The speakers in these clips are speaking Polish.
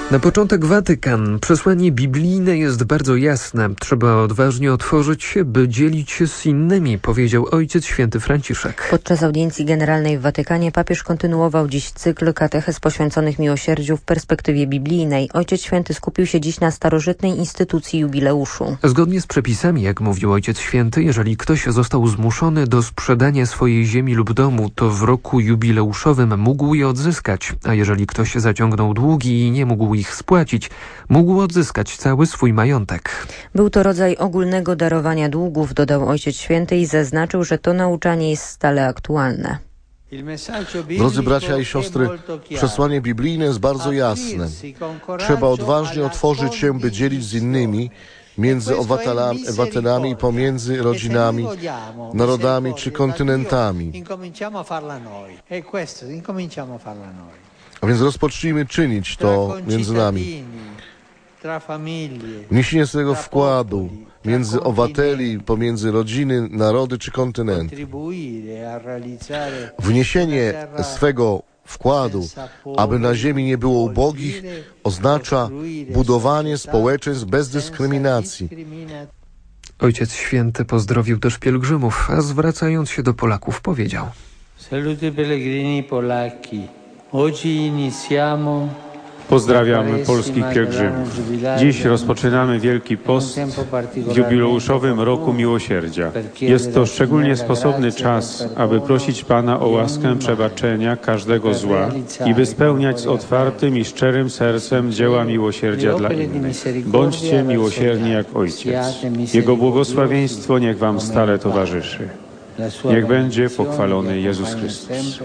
Na początek Watykan. Przesłanie biblijne jest bardzo jasne. Trzeba odważnie otworzyć się, by dzielić się z innymi, powiedział Ojciec Święty Franciszek. Podczas audiencji generalnej w Watykanie papież kontynuował dziś cykl katechez poświęconych miłosierdziu w perspektywie biblijnej. Ojciec Święty skupił się dziś na starożytnej instytucji jubileuszu. Zgodnie z przepisami, jak mówił Ojciec Święty, jeżeli ktoś został zmuszony do sprzedania swojej ziemi lub domu, to w roku jubileuszowym mógł je odzyskać, a jeżeli ktoś zaciągnął długi i nie mógł ich spłacić, mógł odzyskać cały swój majątek. Był to rodzaj ogólnego darowania długów, dodał Ojciec Święty i zaznaczył, że to nauczanie jest stale aktualne. Drodzy bracia i siostry, przesłanie biblijne jest bardzo jasne. Trzeba odważnie otworzyć się, by dzielić z innymi, między obywatelami, pomiędzy rodzinami, narodami czy kontynentami. A więc rozpocznijmy czynić to między nami. Wniesienie swojego wkładu między obywateli, pomiędzy rodziny, narody czy kontynenty. Wniesienie swego wkładu, aby na ziemi nie było ubogich, oznacza budowanie społeczeństw bez dyskryminacji. Ojciec Święty pozdrowił też pielgrzymów, a zwracając się do Polaków powiedział: Salute pellegrini polacchi. Oggi iniziamo. Pozdrawiam polskich pielgrzymów. Dziś rozpoczynamy Wielki Post w jubileuszowym Roku Miłosierdzia. Jest to szczególnie sposobny czas, aby prosić Pana o łaskę przebaczenia każdego zła i by spełniać z otwartym i szczerym sercem dzieła miłosierdzia dla innych. Bądźcie miłosierni jak Ojciec. Jego błogosławieństwo niech Wam stale towarzyszy. Niech będzie pochwalony Jezus Chrystus.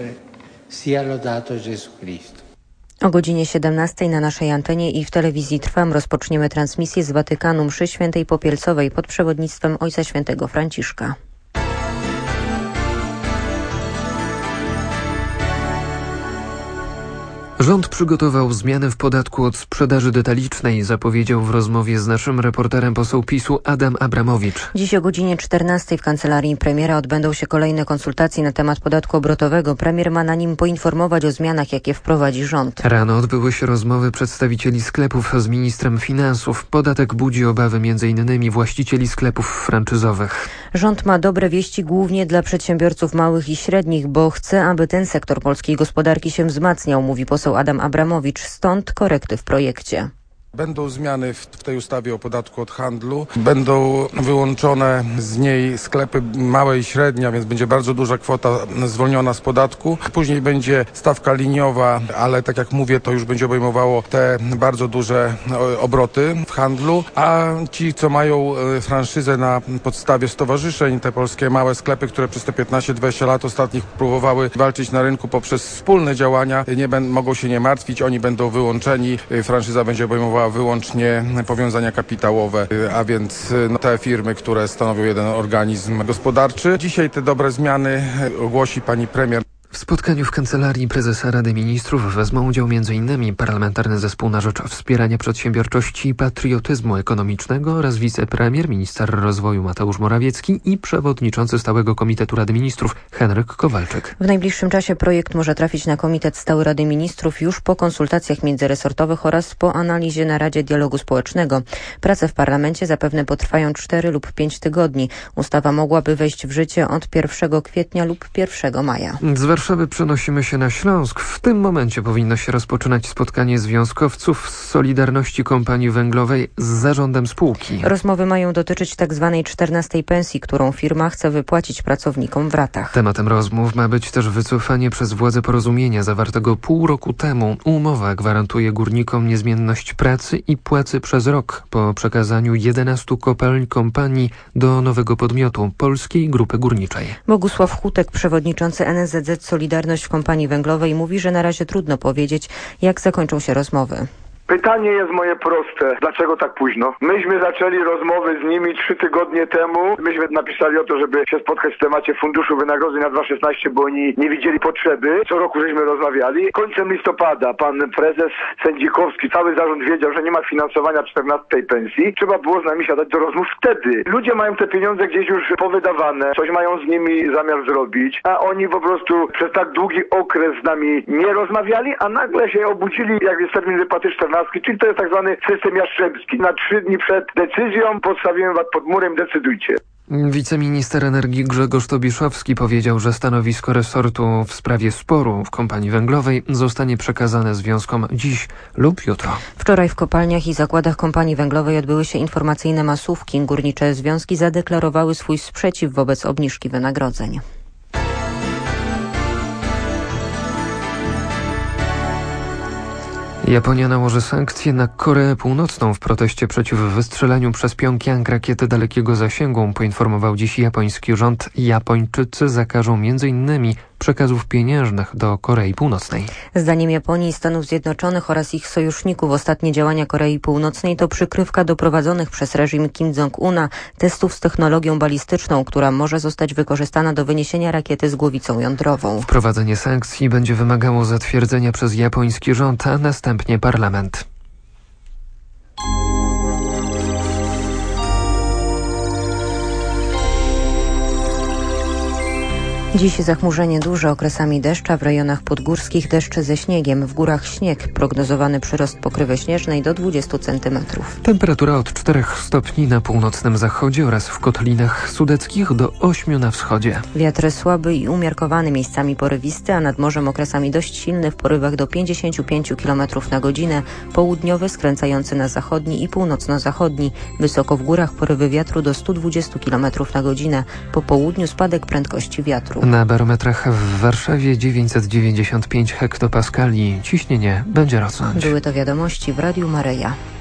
O godzinie 17 na naszej antenie i w telewizji Trwam rozpoczniemy transmisję z Watykanu mszy świętej popielcowej pod przewodnictwem Ojca Świętego Franciszka. Rząd przygotował zmiany w podatku od sprzedaży detalicznej, zapowiedział w rozmowie z naszym reporterem poseł PiS-u Adam Abramowicz. Dziś o godzinie 14 w kancelarii premiera odbędą się kolejne konsultacje na temat podatku obrotowego. Premier ma na nim poinformować o zmianach, jakie wprowadzi rząd. Rano odbyły się rozmowy przedstawicieli sklepów z ministrem finansów. Podatek budzi obawy m.in. właścicieli sklepów franczyzowych. Rząd ma dobre wieści głównie dla przedsiębiorców małych i średnich, bo chce, aby ten sektor polskiej gospodarki się wzmacniał, mówi poseł Adam Abramowicz, stąd korekty w projekcie. Będą zmiany w tej ustawie o podatku od handlu. Będą wyłączone z niej sklepy małe i średnie, więc będzie bardzo duża kwota zwolniona z podatku. Później będzie stawka liniowa, ale tak jak mówię, to już będzie obejmowało te bardzo duże obroty w handlu. A ci, co mają franszyzę na podstawie stowarzyszeń, te polskie małe sklepy, które przez te 15-20 lat ostatnich próbowały walczyć na rynku poprzez wspólne działania, mogą się nie martwić, oni będą wyłączeni. Franszyza będzie obejmowała wyłącznie powiązania kapitałowe, a więc te firmy, które stanowią jeden organizm gospodarczy. Dzisiaj te dobre zmiany ogłosi pani premier. W spotkaniu w Kancelarii Prezesa Rady Ministrów wezmą udział m.in. Parlamentarny Zespół na rzecz Wspierania Przedsiębiorczości i Patriotyzmu Ekonomicznego oraz wicepremier, minister rozwoju Mateusz Morawiecki i przewodniczący Stałego Komitetu Rady Ministrów Henryk Kowalczyk. W najbliższym czasie projekt może trafić na Komitet Stały Rady Ministrów już po konsultacjach międzyresortowych oraz po analizie na Radzie Dialogu Społecznego. Prace w parlamencie zapewne potrwają 4 lub 5 tygodni. Ustawa mogłaby wejść w życie od 1 kwietnia lub 1 maja. Z Warszawy przenosimy się na Śląsk. W tym momencie powinno się rozpoczynać spotkanie związkowców z Solidarności Kompanii Węglowej z zarządem spółki. Rozmowy mają dotyczyć tzw. 14 pensji, którą firma chce wypłacić pracownikom w ratach. Tematem rozmów ma być też wycofanie przez władze porozumienia zawartego pół roku temu. Umowa gwarantuje górnikom niezmienność pracy i płacy przez rok po przekazaniu 11 kopalń kompanii do nowego podmiotu, Polskiej Grupy Górniczej. Bogusław Hutek, przewodniczący NSZZ Solidarność w Kompanii Węglowej, mówi, że na razie trudno powiedzieć, jak zakończą się rozmowy. Pytanie jest moje proste. Dlaczego tak późno? Myśmy zaczęli rozmowy z nimi 3 tygodnie temu. Myśmy napisali o to, żeby się spotkać w temacie funduszu wynagrodzeń na 2016, bo oni nie widzieli potrzeby. Co roku żeśmy rozmawiali. Końcem listopada pan prezes Sędzikowski, cały zarząd wiedział, że nie ma finansowania 14 pensji. Trzeba było z nami siadać do rozmów wtedy. Ludzie mają te pieniądze gdzieś już powydawane. Coś mają z nimi zamiar zrobić, a oni po prostu przez tak długi okres z nami nie rozmawiali, a nagle się obudzili, jak jest termin wypłaty 14 12, czyli to jest tak zwany system jastrzębski. Na 3 dni przed decyzją podstawiłem was pod murem, decydujcie. Wiceminister energii Grzegorz Tobiszowski powiedział, że stanowisko resortu w sprawie sporu w Kompanii Węglowej zostanie przekazane związkom dziś lub jutro. Wczoraj w kopalniach i zakładach Kompanii Węglowej odbyły się informacyjne masówki. Górnicze związki zadeklarowały swój sprzeciw wobec obniżki wynagrodzeń. Japonia nałoży sankcje na Koreę Północną w proteście przeciw wystrzelaniu przez Pjongjang rakiety dalekiego zasięgu, poinformował dziś japoński rząd. Japończycy zakażą m.in. przekazów pieniężnych do Korei Północnej. Zdaniem Japonii i Stanów Zjednoczonych oraz ich sojuszników ostatnie działania Korei Północnej to przykrywka do prowadzonych przez reżim Kim Jong-una testów z technologią balistyczną, która może zostać wykorzystana do wyniesienia rakiety z głowicą jądrową. Wprowadzenie sankcji będzie wymagało zatwierdzenia przez japoński rząd, a następnie parlament. Dziś zachmurzenie duże, okresami deszcza, w rejonach podgórskich deszcze ze śniegiem, w górach śnieg, prognozowany przyrost pokrywy śnieżnej do 20 cm. Temperatura od 4 stopni na północnym zachodzie oraz w kotlinach sudeckich do 8 na wschodzie. Wiatr słaby i umiarkowany, miejscami porywisty, a nad morzem okresami dość silny w porywach do 55 km na godzinę, południowy skręcający na zachodni i północno-zachodni, wysoko w górach porywy wiatru do 120 km na godzinę, po południu spadek prędkości wiatru. Na barometrach w Warszawie 995 hektopaskali. Ciśnienie będzie rosnąć. Były to wiadomości w Radiu Maryja.